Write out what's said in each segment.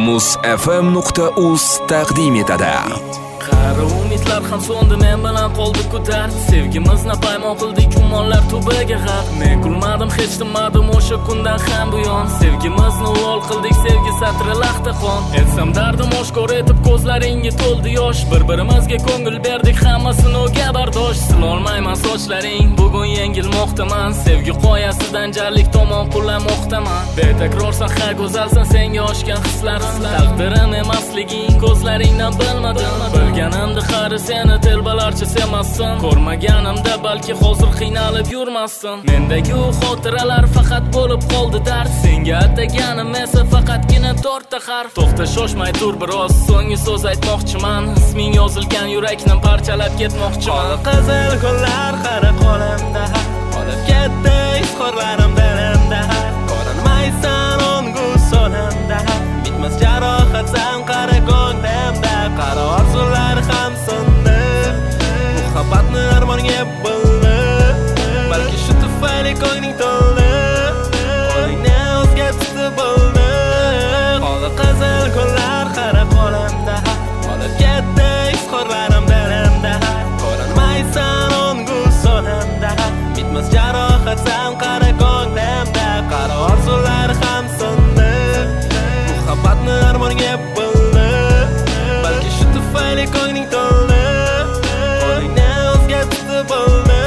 musfm.uz taqdim etadi. Qari umidlar ham so'ndi, men bilan qoldi ko'tar. Sevgimizni paymon qildik, umonlar tubiga g'arq. Men kulmadim, hech tinmadim o'sha kundan ham buyon. Sevgimizni uvol qildik, sevgi satri laxta qon. Etsam dardim oshkor etib, ko'zlaringga to'ldi yosh. Bir-birimizga ko'ngil berdik, hammasini o'ga bardosh. Silolmayman sochlaring, bugun yengilmoqdaman. Sevgi qoyasidan jarlik tomon qulamoqdaman. Betakrorsan, ha go'zalsan, senga oshgan hislar. Taqdirim emasliging ko'zlaringdan bilmadim. Bilganimda qari seni telbalarcha sevmassin. Ko'rmaganimda balki hozir qiynalib yurmassin. Mendagi u xotiralar faqat bo'lib qoldi dard. Senga ataganim esa faqatgina 4 ta harf. To'xta, shoshmay tur biroz, so'nggi so'z aytmoqchiman. Isming yozilgan yurakni parchalab ketmoqchiman. Qizil kunlar qara qo'limda, qolib ketdi izhorlarim dilimda. Ko'rinmaysan ongu sonimda, bitmas jarohatsan qara ko'nglimda. Qara orzular ham so'ndi, muhabbatni armonga bo'ldi. Balki shu tufayli ko'ngling to'ldi, qo'lingni o'zga tutib bo'ldi. Qoldi qizil kunlar qara qo'limda, qolib ketdi izhorlarim dilimda. Ko'rinmaysan ongu sonimda, bitmas jarohatsan qara ko'nglimda. Qara orzular ham so'ndi, muhabbatni armonga bo'ldi. Balki shu tufayli ko'ngling to'ldi, qo'lingni o'zga tutib bo'ldi.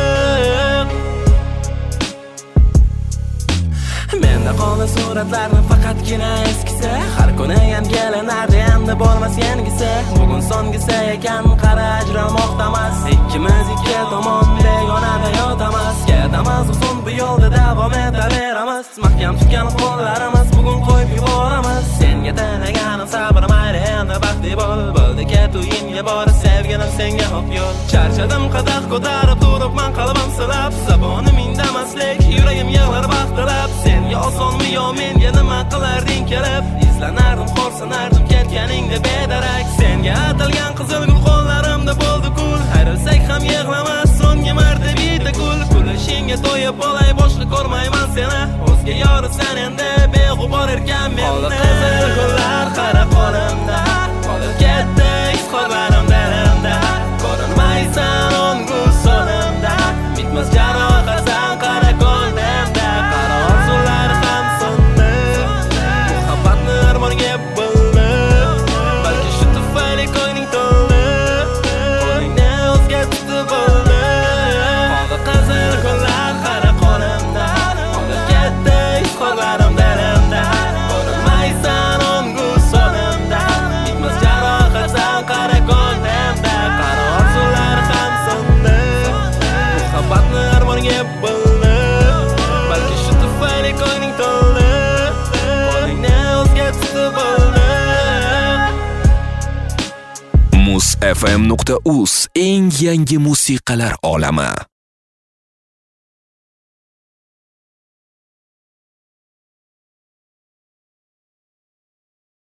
Menda qoldi suratlarni faqatgina eskisi. Har kuni yangilanardi, endi bo'lmas yangisi. Bugun so'nggisi ekan, qara ajralmoqdamas. Ikkimiz ikki tomon begonada yotamas. Ketamiz uzun bu yo'lda davom etaveramiz. Mahkam tutgan qo'llarimiz bugun qo'yib yuboramiz. Senga tilaganim sabr mayli, endi baxtli bo'l. Bo'ldi ket uyingga borib, sevgilim senga hop yo'l. Charchadim qadah ko'tarib turibman, qalbim silab. Zabonim indamaslik, yuragim yig'lar baxtilab. Senga osonmi yo menga nima qilarding kelib? Izlanardim, xo'rsinardim ketganingda bedarak. Senga atalgan qizil gul qo'llarimda bo'ldi kul. Ayrilsak ham yig'lamas, so'nggi marta bitta kul. Kulishingga to'yib olay, boshqa ko'rmayman seni. O'zga yorisan endi, beg'ubor erkan men. Qoldi qizil gullar qara qo'limda, qolib ketdi izhorlarim dilimda. Ko'rinmaysan ongu sonimda, bitmas jarohatsan qara ko'nglimda. Qara orzular ham so'ndi, muhabbatni armonga bo'ldi. Balki shu tufayli ko'ngling to'ldi, qo'lingni o'zga tutib bo'ldi. Qoldi qizil gullar qara qo'limda, qolib ketdi izhorlarim dilimda. Ko'rinmaysan ongu sonimda, bitmas jarohatsan qara ko'nglimda. Qara orzular ham so'ndi, muhabbatni armonga bo'ldi. Balki shu tufayli ko'ngling to'ldi, qo'lingni o'zga tutib bo'ldi. musfm.uz eng yangi musiqalar olami.